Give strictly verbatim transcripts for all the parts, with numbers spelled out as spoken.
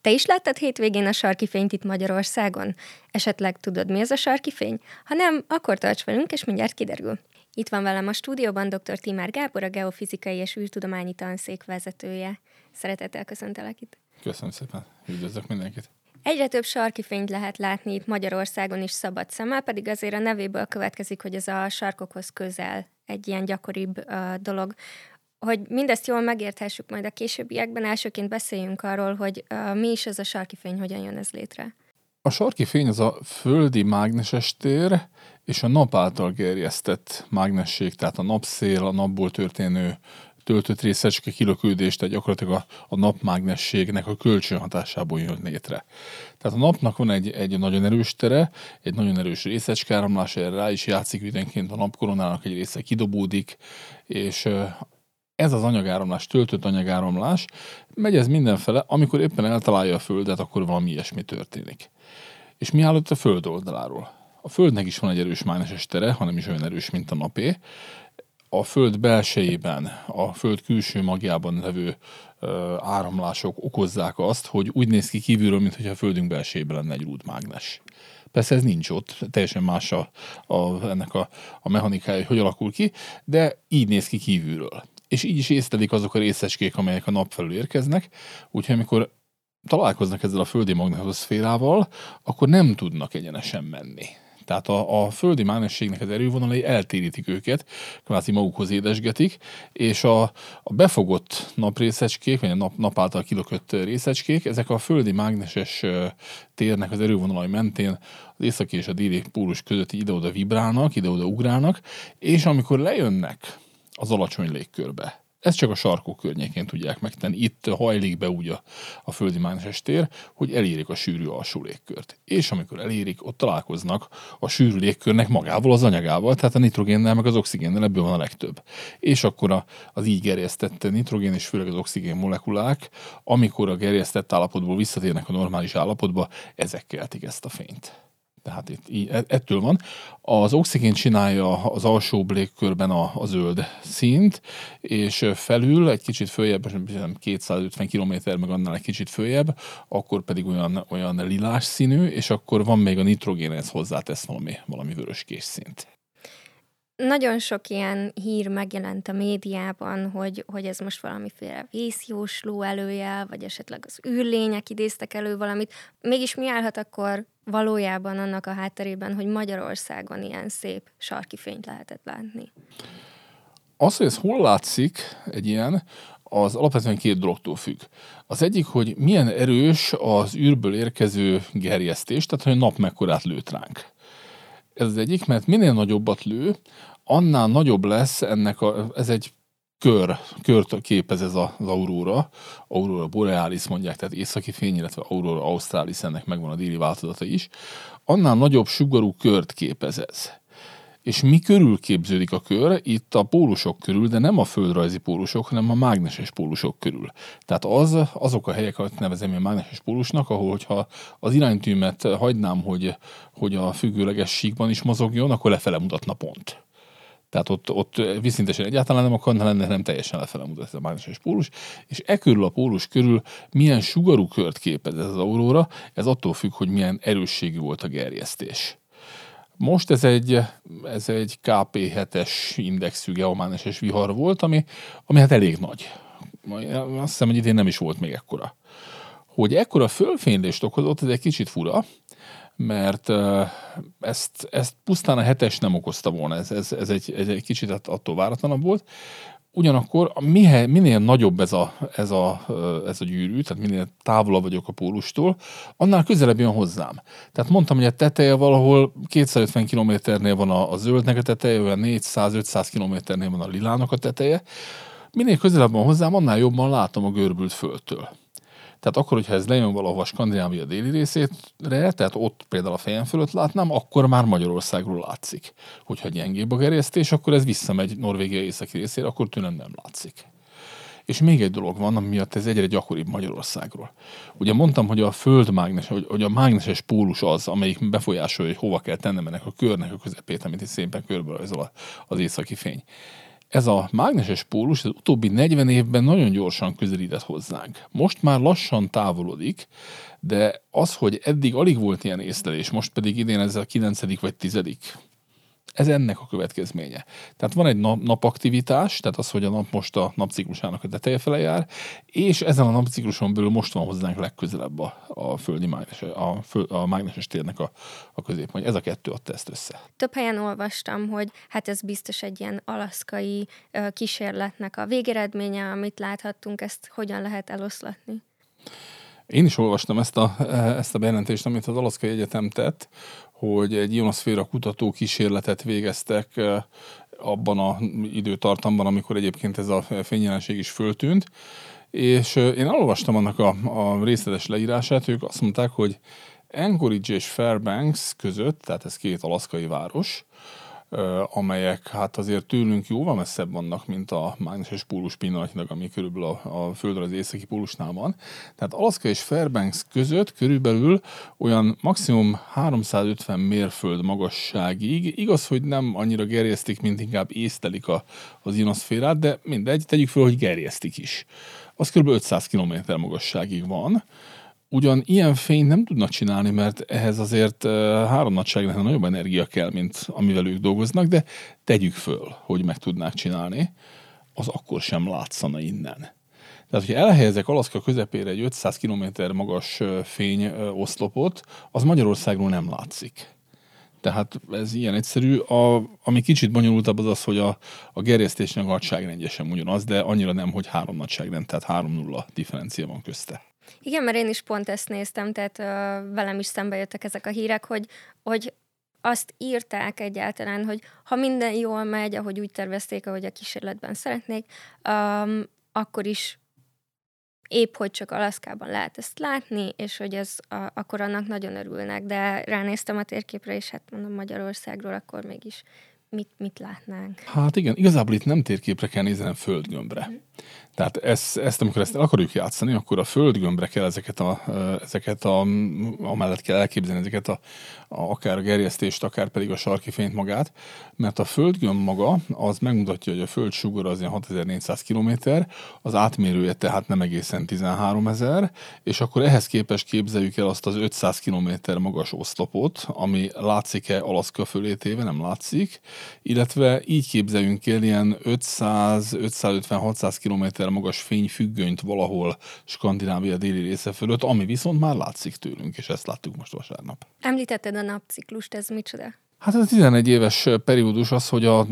Te is láttad hétvégén a sarki fényt itt Magyarországon? Esetleg tudod, mi az a sarki fény? Ha nem, akkor tarts velünk, és mindjárt kiderül. Itt van velem a stúdióban dr. Timár Gábor, a Geofizikai és űrtudományi tanszék vezetője. Szeretettel köszöntelek itt. Köszönöm szépen, üdvözlök mindenkit. Egyre több sarki fényt lehet látni itt Magyarországon is szabad szemmel, pedig azért a nevéből következik, hogy ez a sarkokhoz közel egy ilyen gyakoribb uh, dolog. Hogy mindezt jól megérthessük majd a későbbiekben, elsőként beszéljünk arról, hogy uh, mi is ez a sarki fény, hogyan jön ez létre. A sarki fény az a földi mágneses tér és a nap által gerjesztett mágnesség, tehát a napszél, a napból történő töltött részecske kilökődés, tehát gyakorlatilag a, a napmágnességnek a kölcsönhatásából jön létre. Tehát a napnak van egy, egy nagyon erős tere, egy nagyon erős részecskeáramlás, erre rá is játszik időnként a napkoronának egy része kidobódik, és ez az anyagáramlás, töltött anyagáramlás, megy ez mindenfele, amikor éppen eltalálja a Földet, akkor valami ilyesmi történik. És mi áll ott a Föld oldaláról? A Földnek is van egy erős mágneses tere, hanem is olyan erős, mint a napé. A Föld belsejében, a Föld külső magjában levő ö, áramlások okozzák azt, hogy úgy néz ki kívülről, mintha a Földünk belsejében lenne egy rúdmágnes. Persze ez nincs ott, teljesen más a, a, ennek a, a mechanikája, hogy hogy alakul ki, de így néz ki kívülről. És így is észlelik azok a részecskék, amelyek a nap felül érkeznek, úgyhogy amikor találkoznak ezzel a földi magnetoszférával, akkor nem tudnak egyenesen menni. Tehát a, a földi mágnességnek az erővonalai eltérítik őket, kvázi magukhoz édesgetik, és a, a befogott naprészecskék, vagy a nap, nap által kilökött részecskék, ezek a földi mágneses térnek az erővonalai mentén az északi és a déli pólus közötti ide-oda vibrálnak, ide-oda ugrálnak, és amikor lejönnek az alacsony légkörbe, ezt csak a sarkok környékén tudják megtenni. Itt hajlik be úgy a, a földi mágneses tér, hogy elérik a sűrű alsó légkört. És amikor elérik, ott találkoznak a sűrű légkörnek magával, az anyagával, tehát a nitrogénnel, meg az oxigénnel, ebből van a legtöbb. És akkor a, az így gerjesztett nitrogén és főleg az oxigén molekulák, amikor a gerjesztett állapotból visszatérnek a normális állapotba, ezek keltik ezt a fényt. Tehát itt így, ettől van. Az oxigén csinálja az alsóbb légkörben a, a zöld színt, és felül egy kicsit följebb, kétszázötven kilométer, meg annál egy kicsit följebb, akkor pedig olyan, olyan lilás színű, és akkor van még a nitrogénhez hozzátesz valami, valami vöröskés színt. Nagyon sok ilyen hír megjelent a médiában, hogy, hogy ez most valamiféle vészjósló előjel, vagy esetleg az űrlények idéztek elő valamit. Mégis mi állhat akkor valójában annak a hátterében, hogy Magyarországon ilyen szép sarki fényt lehetett látni? Az, hogy ez hol látszik egy ilyen, az alapvetően két dologtól függ. Az egyik, hogy milyen erős az űrből érkező gerjesztés, tehát hogy a nap mekkorát lőtt ránk. Ez az egyik, mert minél nagyobbat lő, annál nagyobb lesz ennek a, ez egy kör, kört képez ez az aurora, aurora borealis mondják, tehát északi fény, illetve aurora australis, ennek megvan a déli változata is, annál nagyobb sugarú kört képez ez. És mi körül képződik a kör? Itt a pólusok körül, de nem a földrajzi pólusok, hanem a mágneses pólusok körül. Tehát az, azok a helyek, amit nevezem én mágneses pólusnak, ahol hogyha az iránytűmet hagynám, hogy, hogy a függőleges síkban is mozogjon, akkor lefele mutatna pont. Tehát ott, ott viszintesen egyáltalán nem akarna lenni, hanem teljesen lefele mutat ez a mágneses pólus, és e körül a pólus körül milyen sugarú kört képez ez az aurora, ez attól függ, hogy milyen erősségű volt a gerjesztés. Most ez egy, ez egy ká pé hetes indexű geomágneses vihar volt, ami, ami hát elég nagy. Azt hiszem, hogy idén nem is volt még ekkora. Hogy ekkora fölfénylést okozott, ez egy kicsit fura, mert ezt, ezt pusztán a hetes nem okozta volna, ez, ez, ez, egy, ez egy kicsit attól váratlanabb volt. Ugyanakkor mihe, minél nagyobb ez a, ez, a, ez a gyűrű, tehát minél távolabb vagyok a pólustól, annál közelebb jön hozzám. Tehát mondtam, hogy a teteje valahol kétszázötven kilométernél van a, a zöldnek a teteje, olyan négyszáz-ötszáz kilométernél van a lilának a teteje. Minél közelebb van hozzám, annál jobban látom a görbült földtől. Tehát akkor, hogyha ez lejön valahova a Skandinávia déli részére, tehát ott például a fejem fölött látnám, akkor már Magyarországról látszik. Hogyha gyengébb a gerjesztés, akkor ez visszamegy Norvégia északi részére, akkor tőlem nem látszik. És még egy dolog van, ami miatt ez egyre gyakoribb Magyarországról. Ugye mondtam, hogy a földmágnes, hogy, hogy a mágneses pólus az, amelyik befolyásolja, hogy hova kell tennem ennek a körnek a közepét, amit is szépen körberajzol az északi fény. Ez a mágneses pólus az utóbbi negyven évben nagyon gyorsan közelített hozzánk. Most már lassan távolodik, de az, hogy eddig alig volt ilyen észlelés, most pedig idén ez a kilencedik vagy tizedik, ez ennek a következménye. Tehát van egy nap, napaktivitás, tehát az, hogy a nap most a napciklusának a teteje fele jár, és ezen a napcikluson belül most van hozzánk legközelebb a, a földi mágnes, a, föl, a mágneses térnek a, a középpontja. Ez a kettő adta ezt össze. Több helyen olvastam, hogy hát ez biztos egy ilyen alaszkai ö, kísérletnek a végeredménye, amit láthattunk, ezt hogyan lehet eloszlatni? Én is olvastam ezt a, ezt a bejelentést, amit az Alaszkai Egyetem tett, hogy egy ionoszféra kutató kísérletet végeztek abban az időtartamban, amikor egyébként ez a fényjelenség is föltűnt, és én elolvastam annak a, a részletes leírását, ők azt mondták, hogy Anchorage és Fairbanks között, tehát ez két alaszkai város, amelyek hát azért tőlünk jóval messzebb vannak, mint a mágneses pólus pillanatnyilag, ami körülbelül a, a Földre az északi pólusnál van. Tehát Alaska és Fairbanks között körülbelül olyan maximum háromszázötven mérföld magasságig. Igaz, hogy nem annyira gerjesztik, mint inkább észlelik a, az ionoszférát, de mindegy, tegyük fel, hogy gerjesztik is. Az kb. ötszáz kilométer magasságig van. Ugyan ilyen fényt nem tudnak csinálni, mert ehhez azért uh, három nagyságrendben nagyobb energia kell, mint amivel ők dolgoznak, de tegyük föl, hogy meg tudnák csinálni, az akkor sem látszana innen. Tehát, hogyha elhelyezek Alaszka közepére egy ötszáz kilométer magas fényoszlopot, az Magyarországról nem látszik. Tehát ez ilyen egyszerű. A, ami kicsit bonyolultabb az az, hogy a, a gerjesztésnek a nagyságrendje sem ugyanaz, de annyira nem, hogy három nagyságrend, tehát három nulla differencia van közte. Igen, mert én is pont ezt néztem, tehát uh, velem is szembe jöttek ezek a hírek, hogy, hogy azt írták egyáltalán, hogy ha minden jól megy, ahogy úgy tervezték, ahogy a kísérletben szeretnék, um, akkor is épp, hogy csak Alaszkában lehet ezt látni, és hogy ez a, akkor annak nagyon örülnek, de ránéztem a térképre, és hát mondom Magyarországról, akkor mégis mit, mit látnánk. Hát igen, igazából itt nem térképre kell nézni, hanem földgömbre. Mm. Tehát ezt, ezt, amikor ezt el akarjuk játszani, akkor a földgömbre kell ezeket a, ezeket a amellett kell elképzelni ezeket a, a akár a gerjesztést, akár pedig a sarki fényt magát, mert a földgömb maga az megmutatja, hogy a föld sugara az ilyen hatezer-négyszáz kilométer, az átmérője tehát nem egészen tizenháromezer, és akkor ehhez képest képzeljük el azt az ötszáz kilométer magas oszlopot, ami látszik-e Alaszka fölé téve, nem látszik, illetve így képzeljünk el ilyen ötszáz, ötszázötven, hatszáz kilométer magas fényfüggönyt valahol Skandinávia déli része fölött, ami viszont már látszik tőlünk, és ezt láttuk most vasárnap. Említetted a napciklust, ez micsoda? Hát ez a tizenegy éves periódus az, hogy a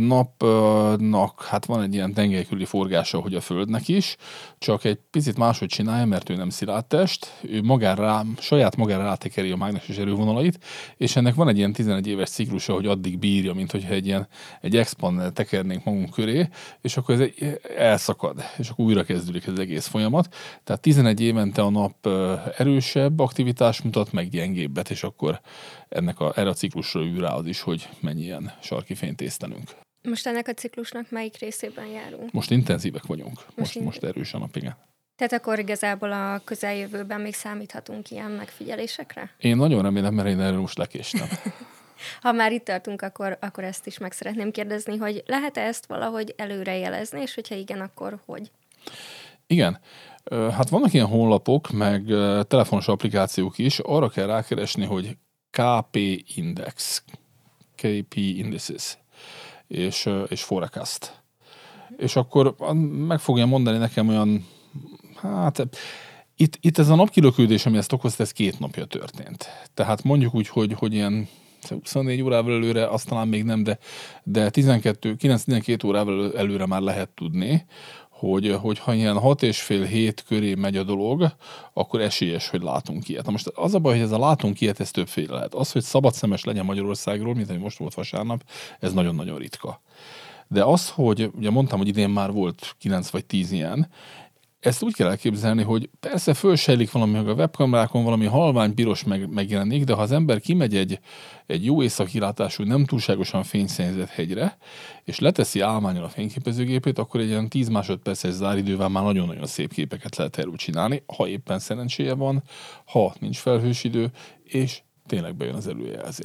napnak hát van egy ilyen tengelykörüli forgása, hogy a Földnek is, csak egy picit máshogy csinálja, mert ő nem szilárd test, ő magára rá, saját magára rátekeri a mágneses erővonalait, és ennek van egy ilyen tizenegy éves ciklusa, hogy addig bírja, mint hogyha egy ilyen egy expandnel tekernénk magunk köré, és akkor ez egy, elszakad, és akkor újra kezdődik ez az egész folyamat. Tehát tizenegy évente a nap erősebb aktivitás mutat, meg gyengébbet, és akkor ennek a, erre a ciklusra ül rá az is, hogy mennyi ilyen sarki fényt észlelünk. Most ennek a ciklusnak melyik részében járunk? Most intenzívek vagyunk. Most, most, in... most erős a nap, igen. Tehát akkor igazából a közeljövőben még számíthatunk ilyen megfigyelésekre? Én nagyon remélem, mert én erről most lekéstem. Ha már itt tartunk, akkor, akkor ezt is meg szeretném kérdezni, hogy lehet-e ezt valahogy előrejelezni, és hogyha igen, akkor hogy? Igen. Hát vannak ilyen honlapok, meg telefonos applikációk is, arra kell rákeresni, hogy ká pé Index, ká pé Indices, és, és Forecast. És akkor meg fogja mondani nekem olyan, hát itt, itt ez a napkilökődés, ami ezt okozta, ez két napja történt. Tehát mondjuk úgy, hogy, hogy ilyen huszonnégy órával előre, azt talán még nem, de, de tizenkettő, kilenc-tizenkét órával előre már lehet tudni, hogy, hogy ha ilyen hat és fél hét köré megy a dolog, akkor esélyes, hogy látunk ilyet. Na most az a baj, hogy ez a látunk ilyet, ez többféle lehet. Az, hogy szabadszemes legyen Magyarországról, mint ami most volt vasárnap, ez nagyon-nagyon ritka. De az, hogy ugye mondtam, hogy idén már volt kilenc vagy tíz ilyen, ezt úgy kell elképzelni, hogy persze fölsejlik valami, meg a webkamerákon valami halvány piros meg, megjelenik, de ha az ember kimegy egy, egy jó északilátású, nem túlságosan fényszennyezett hegyre, és leteszi álmánnyal a fényképezőgépét, akkor egy ilyen tíz másodperces záridővel már nagyon-nagyon szép képeket lehet erről csinálni, ha éppen szerencséje van, ha nincs felhős idő, és tényleg bejön az előjelzés.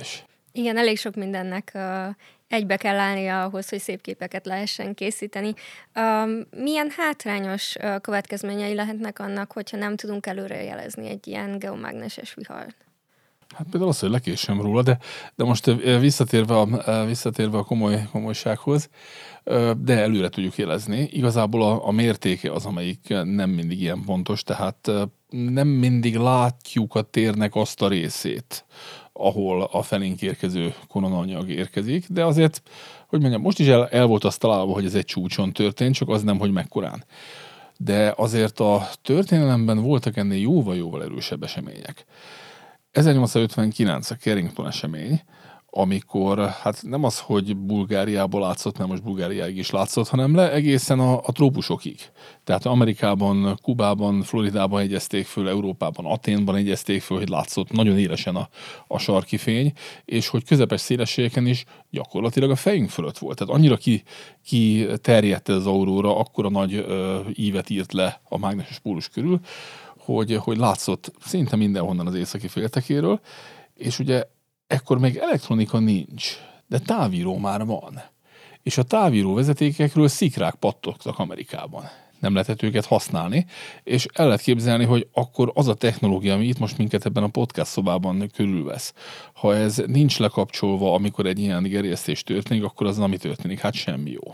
Igen, elég sok mindennek uh, egybe kell állnia ahhoz, hogy szép képeket lehessen készíteni. Um, milyen hátrányos uh, következményei lehetnek annak, hogyha nem tudunk előrejelezni egy ilyen geomágneses vihart? Hát például az, hogy lekésem róla, de, de most visszatérve a, visszatérve a komoly, komolysághoz, de előre tudjuk jelezni. Igazából a, a mértéke az, amelyik nem mindig ilyen pontos, tehát nem mindig látjuk a térnek azt a részét, ahol a felénk érkező koronanyag érkezik, de azért, hogy mondjam, most is el, el volt azt találva, hogy ez egy csúcson történt, csak az nem, hogy mekkorán. De azért a történelemben voltak ennél jóval-jóval erősebb események. ezernyolcszázötvenkilenc a Carrington esemény, amikor hát nem az, hogy Bulgáriából látszott, mert most Bulgáriáig is látszott, hanem le egészen a, a trópusokig. Tehát Amerikában, Kubában, Floridában egyezték föl, Európában, Aténban egyezték föl, hogy látszott nagyon élesen a, a sarki fény, és hogy közepes szélességeken is gyakorlatilag a fejünk fölött volt. Tehát annyira ki, ki terjedt ez az auróra, akkora nagy ö, ívet írt le a mágneses pólus körül, hogy, hogy látszott szinte mindenhonnan az északi féltekéről, és ugye ekkor még elektronika nincs, de távíró már van. És a távíró vezetékekről szikrák pattogtak Amerikában. Nem lehetett őket használni, és el lehet képzelni, hogy akkor az a technológia, ami itt most minket ebben a podcast szobában körülvesz, ha ez nincs lekapcsolva, amikor egy ilyen gerjesztés történik, akkor az nem mi történik? Hát semmi jó.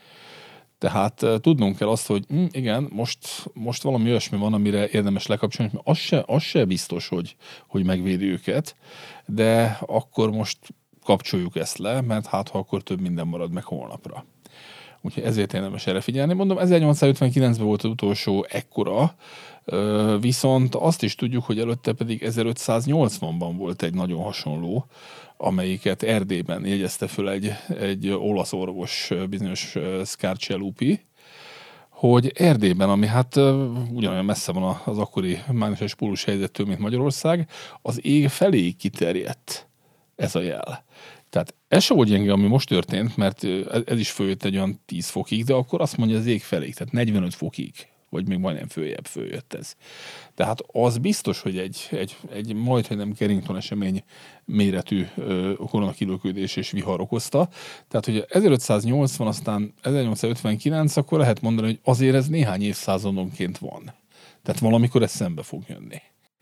Tehát tudnunk kell azt, hogy hm, igen, most, most valami olyasmi van, amire érdemes lekapcsolni, mert az se, az se biztos, hogy, hogy megvédi őket, de akkor most kapcsoljuk ezt le, mert hát ha akkor több minden marad meg holnapra. Úgyhogy ezért érdemes erre figyelni. Mondom, ezernyolcszázötvenkilencben volt az utolsó ekkora, viszont azt is tudjuk, hogy előtte pedig ezerötszáznyolcvanban volt egy nagyon hasonló, amelyiket Erdélyben jegyezte föl egy, egy olasz orvos, bizonyos Scarcellupi, hogy Erdélyben, ami hát ugyanolyan messze van az akkori mágneses pólus helyzettől, mint Magyarország, az ég felé kiterjedt ez a jel. Tehát ez se volt gyenge, ami most történt, mert ez is följött egy olyan tíz fokig, de akkor azt mondja az ég felé, tehát negyvenöt fokig, vagy még majdnem följebb följött ez. Tehát az biztos, hogy egy, egy, egy majdnem nem Carrington esemény méretű koronakilöködés és vihar okozta. Tehát, hogy ezerötszáznyolcvan, aztán ezernyolcszázötvenkilenc, akkor lehet mondani, hogy azért ez néhány évszázadonként van. Tehát valamikor ez szembe fog jönni.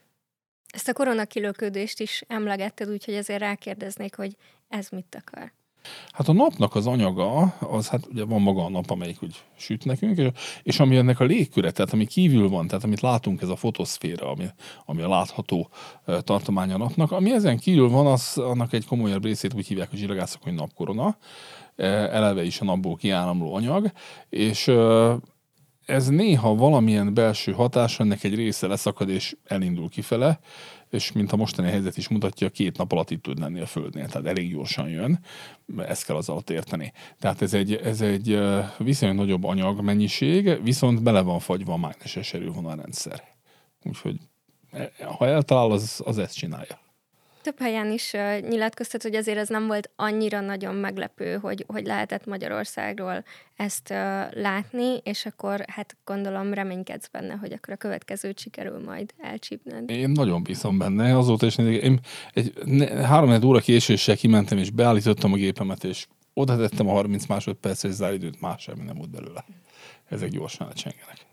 Ezt a koronakilöködést is emlegetted, úgyhogy ezért rákérdeznék, hogy ez mit akar? Hát a napnak az anyaga, az hát ugye van maga a nap, amelyik úgy süt nekünk, és, és ami ennek a légköre, tehát ami kívül van, tehát amit látunk, ez a fotoszféra, ami, ami a látható uh, tartománya a napnak, ami ezen kívül van, az annak egy komolyabb részét úgy hívják a zsillagászok, hogy napkorona, uh, eleve is a napból kiáramló anyag, és uh, ez néha valamilyen belső hatás, ennek egy része leszakad és elindul kifele, és mint a mostani helyzet is mutatja, két nap alatt itt tud lenni a Földnél, tehát elég gyorsan jön, ezt kell az alatt érteni. Tehát ez egy, ez egy viszonylag nagyobb anyagmennyiség, viszont bele van fagyva a mágneses erővonalrendszer. Úgyhogy ha eltalál, az, az ezt csinálja. Több helyen is uh, nyilatkoztat, hogy azért ez nem volt annyira nagyon meglepő, hogy, hogy lehetett Magyarországról ezt uh, látni, és akkor hát gondolom reménykedsz benne, hogy akkor a következőt sikerül majd elcsípned. Én nagyon bízom benne, azóta is én egy három óra késéssel kimentem, és beállítottam a gépemet, és oda tettem a harminc másodperces záridőt, más semmi nem volt belőle. Ezek gyorsan lecsengenek.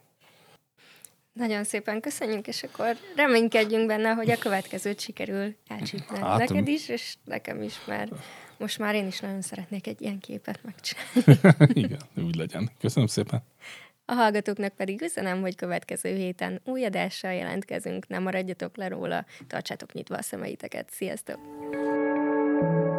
Nagyon szépen köszönjük, és akkor reménykedjünk benne, hogy a következőt sikerül elcsípned hát, neked is, és nekem is, mert most már én is nagyon szeretnék egy ilyen képet megcsinálni. Igen, úgy legyen. Köszönöm szépen. A hallgatóknak pedig üzenem, hogy következő héten új adással jelentkezünk, nem maradjatok le róla, tartsátok nyitva a szemeiteket. Sziasztok!